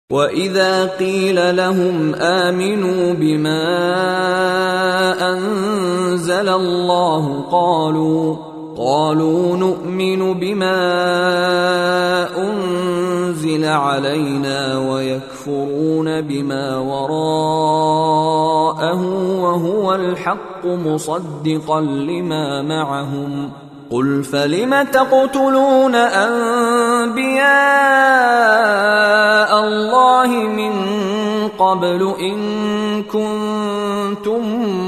وَإِذَا قِيلَ لَهُمْ آمِنُوا بِمَا أَنزَلَ اللَّهُ قَالُوا نُؤْمِنُ بِمَا أُنزِلَ عَلَيْنَا وَيَكْفُرُونَ بِمَا وَرَاءَهُ وَهُوَ الْحَقُّ مُصَدِّقًا لِمَا مَعَهُمْ قُلْ فَلِمَ تَقْتُلُونَ أَنبِيَاءَ اللَّهِ مِن قَبْلُ إِن كُنتُم